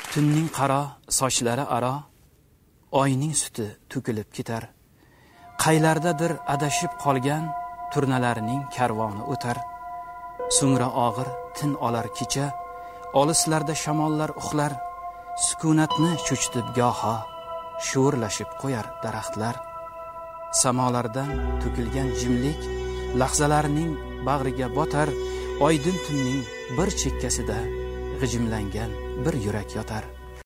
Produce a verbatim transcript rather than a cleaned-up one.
Tunning qaro sochlari aro oyning suti to'kilib ketar. Qaylardadir adashib qolgan turnalarning karvoni o'tar. So'ngra og'ir tin olar kecha, olislarda shamollar uxlar. Sukunatni cho'chitib goho sho'rlashib qo'yar daraxtlar. Samolardan to'kilgan jimlik lahzalarning bag'riga botar. Oydin tunning bir chekkasida g'ijimlangan bir yurak yotar.